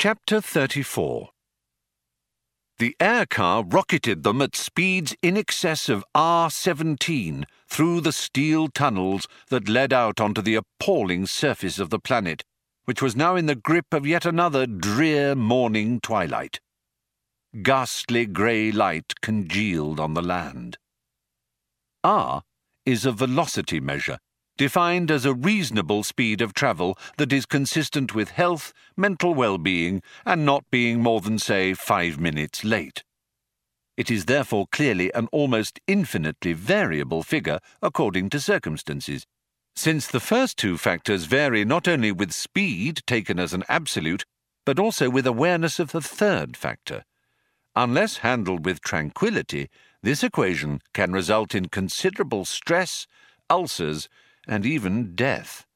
Chapter 34. The air car rocketed them at speeds in excess of R-17 through the steel tunnels that led out onto the appalling surface of the planet, which was now in the grip of yet another drear morning twilight. Ghastly grey light congealed on the land. R is a velocity measure, defined as a reasonable speed of travel that is consistent with health, mental well-being, and not being more than, say, 5 minutes late. It is therefore clearly an almost infinitely variable figure according to circumstances, since the first two factors vary not only with speed taken as an absolute, but also with awareness of the third factor. Unless handled with tranquility, this equation can result in considerable stress, ulcers, and even death.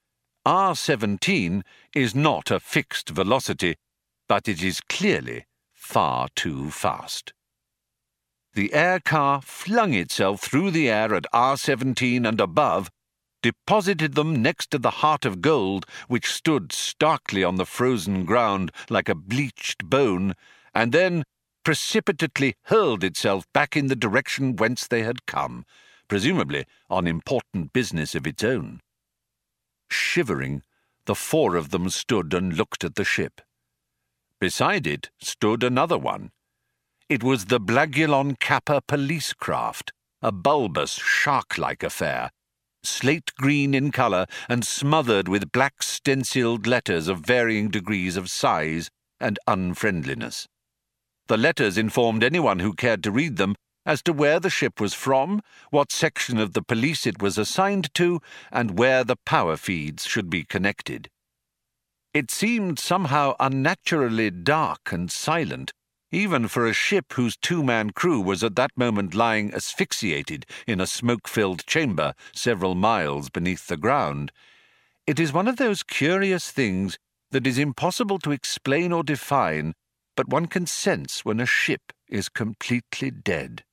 R-17 is not a fixed velocity, but it is clearly far too fast. The air car flung itself through the air at R-17 and above, deposited them next to the heart of gold, which stood starkly on the frozen ground like a bleached bone, and then precipitately hurled itself back in the direction whence they had come, presumably on important business of its own. Shivering, the four of them stood and looked at the ship. Beside it stood another one. It was the Blagulon Kappa police craft, a bulbous, shark-like affair, slate-green in colour and smothered with black stenciled letters of varying degrees of size and unfriendliness. The letters informed anyone who cared to read them as to where the ship was from, what section of the police it was assigned to, and where the power feeds should be connected. It seemed somehow unnaturally dark and silent, even for a ship whose two-man crew was at that moment lying asphyxiated in a smoke-filled chamber several miles beneath the ground. It is one of those curious things that is impossible to explain or define, but one can sense when a ship is completely dead.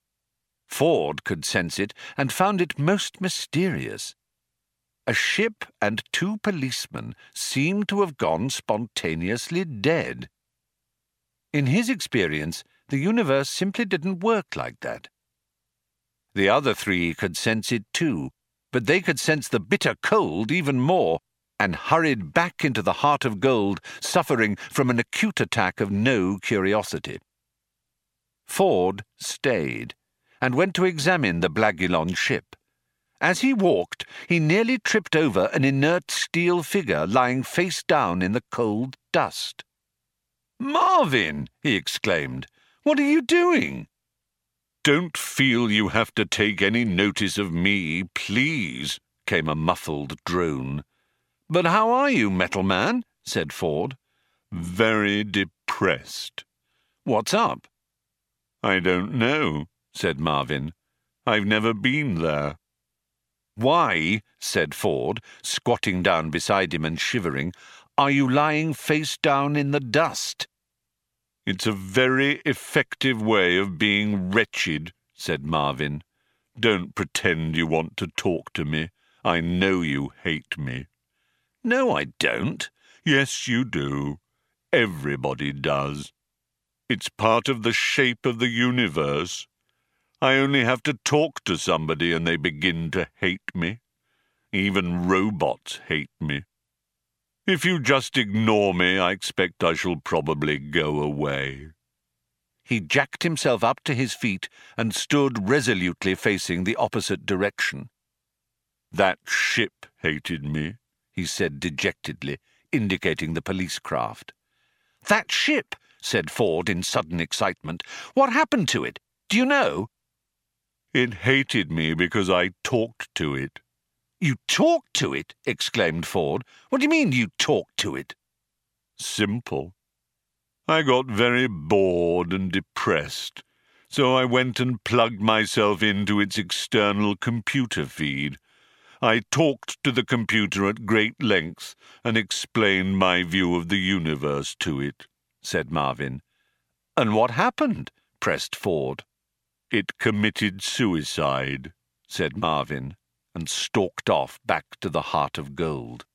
Ford could sense it and found it most mysterious. A ship and two policemen seemed to have gone spontaneously dead. In his experience, the universe simply didn't work like that. The other three could sense it too, but they could sense the bitter cold even more, and hurried back into the heart of gold, suffering from an acute attack of no curiosity. Ford stayed, and went to examine the Blagulon ship. As he walked, he nearly tripped over an inert steel figure lying face down in the cold dust. "Marvin!" he exclaimed. "What are you doing?" "Don't feel you have to take any notice of me, please," came a muffled drone. "But how are you, Metal Man?" said Ford. "Very depressed." "What's up?" "I don't know," said Marvin. "I've never been there." "Why," said Ford, squatting down beside him and shivering, "are you lying face down in the dust?" "It's a very effective way of being wretched," said Marvin. "Don't pretend you want to talk to me. I know you hate me." "No, I don't." "Yes, you do. Everybody does. It's part of the shape of the universe. I only have to talk to somebody and they begin to hate me. Even robots hate me. If you just ignore me, I expect I shall probably go away." He jacked himself up to his feet and stood resolutely facing the opposite direction. "That ship hated me," he said dejectedly, indicating the police craft. "That ship?" said Ford in sudden excitement. "What happened to it? Do you know?" "It hated me because I talked to it." "You talked to it?" exclaimed Ford. "What do you mean, you talked to it?" "Simple. I got very bored and depressed, so I went and plugged myself into its external computer feed. I talked to the computer at great length and explained my view of the universe to it," said Marvin. "And what happened?" pressed Ford. "It committed suicide," said Marvin, and stalked off back to the heart of gold.